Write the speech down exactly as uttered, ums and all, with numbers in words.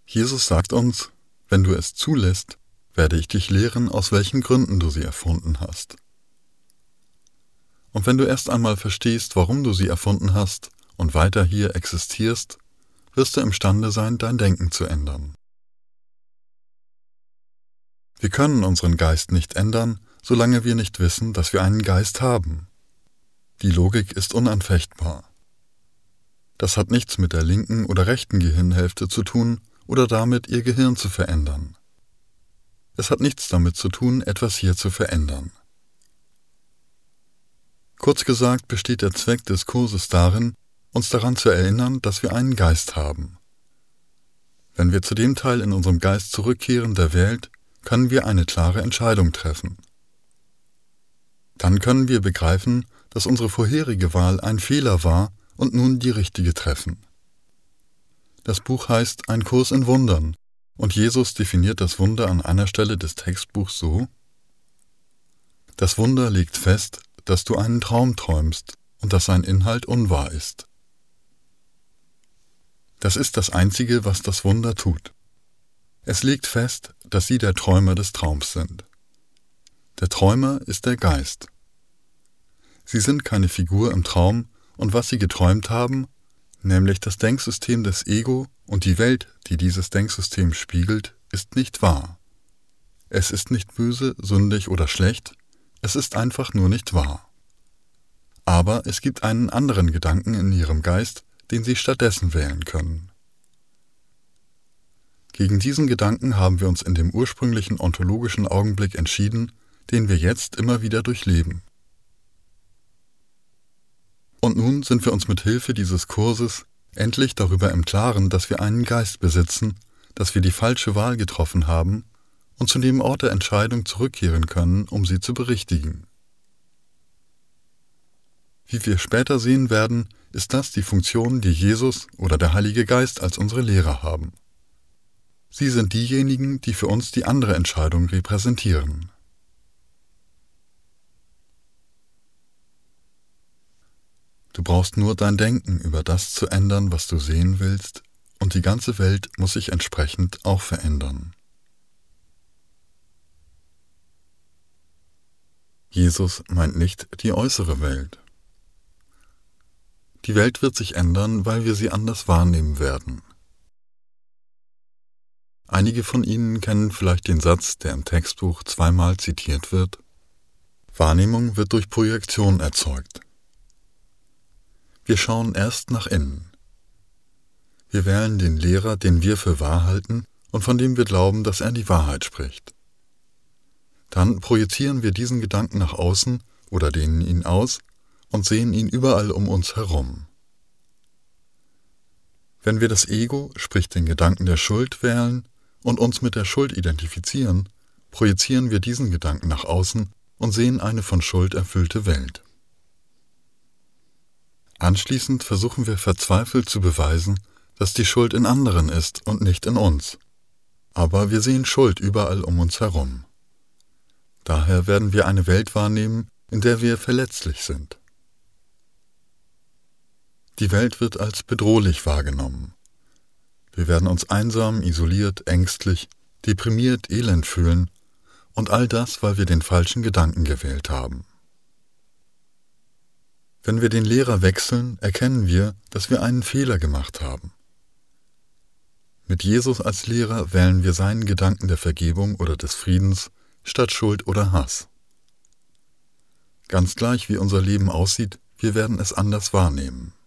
Jesus sagt uns, wenn du es zulässt, werde ich dich lehren, aus welchen Gründen du sie erfunden hast. Und wenn du erst einmal verstehst, warum du sie erfunden hast und weiter hier existierst, wirst du imstande sein, dein Denken zu ändern. Wir können unseren Geist nicht ändern, solange wir nicht wissen, dass wir einen Geist haben. Die Logik ist unanfechtbar. Das hat nichts mit der linken oder rechten Gehirnhälfte zu tun oder damit, ihr Gehirn zu verändern. Es hat nichts damit zu tun, etwas hier zu verändern. Kurz gesagt besteht der Zweck des Kurses darin, uns daran zu erinnern, dass wir einen Geist haben. Wenn wir zu dem Teil in unserem Geist zurückkehren, der wählt, können wir eine klare Entscheidung treffen. Dann können wir begreifen, dass unsere vorherige Wahl ein Fehler war und nun die richtige treffen. Das Buch heißt Ein Kurs in Wundern und Jesus definiert das Wunder an einer Stelle des Textbuchs so: Das Wunder legt fest, dass du einen Traum träumst und dass sein Inhalt unwahr ist. Das ist das Einzige, was das Wunder tut. Es legt fest, dass sie der Träumer des Traums sind. Der Träumer ist der Geist. Sie sind keine Figur im Traum und was sie geträumt haben, nämlich das Denksystem des Ego und die Welt, die dieses Denksystem spiegelt, ist nicht wahr. Es ist nicht böse, sündig oder schlecht, es ist einfach nur nicht wahr. Aber es gibt einen anderen Gedanken in ihrem Geist, den sie stattdessen wählen können. Gegen diesen Gedanken haben wir uns in dem ursprünglichen ontologischen Augenblick entschieden, den wir jetzt immer wieder durchleben. Und nun sind wir uns mit Hilfe dieses Kurses endlich darüber im Klaren, dass wir einen Geist besitzen, dass wir die falsche Wahl getroffen haben und zu dem Ort der Entscheidung zurückkehren können, um sie zu berichtigen. Wie wir später sehen werden, ist das die Funktion, die Jesus oder der Heilige Geist als unsere Lehrer haben. Sie sind diejenigen, die für uns die andere Entscheidung repräsentieren. Du brauchst nur dein Denken über das zu ändern, was du sehen willst, und die ganze Welt muss sich entsprechend auch verändern. Jesus meint nicht die äußere Welt. Die Welt wird sich ändern, weil wir sie anders wahrnehmen werden. Einige von Ihnen kennen vielleicht den Satz, der im Textbuch zweimal zitiert wird: Wahrnehmung wird durch Projektion erzeugt. Wir schauen erst nach innen. Wir wählen den Lehrer, den wir für wahr halten und von dem wir glauben, dass er die Wahrheit spricht. Dann projizieren wir diesen Gedanken nach außen oder dehnen ihn aus und sehen ihn überall um uns herum. Wenn wir das Ego, sprich den Gedanken der Schuld, wählen und uns mit der Schuld identifizieren, projizieren wir diesen Gedanken nach außen und sehen eine von Schuld erfüllte Welt. Anschließend versuchen wir verzweifelt zu beweisen, dass die Schuld in anderen ist und nicht in uns. Aber wir sehen Schuld überall um uns herum. Daher werden wir eine Welt wahrnehmen, in der wir verletzlich sind. Die Welt wird als bedrohlich wahrgenommen. Wir werden uns einsam, isoliert, ängstlich, deprimiert, elend fühlen und all das, weil wir den falschen Gedanken gewählt haben. Wenn wir den Lehrer wechseln, erkennen wir, dass wir einen Fehler gemacht haben. Mit Jesus als Lehrer wählen wir seinen Gedanken der Vergebung oder des Friedens statt Schuld oder Hass. Ganz gleich, wie unser Leben aussieht, wir werden es anders wahrnehmen.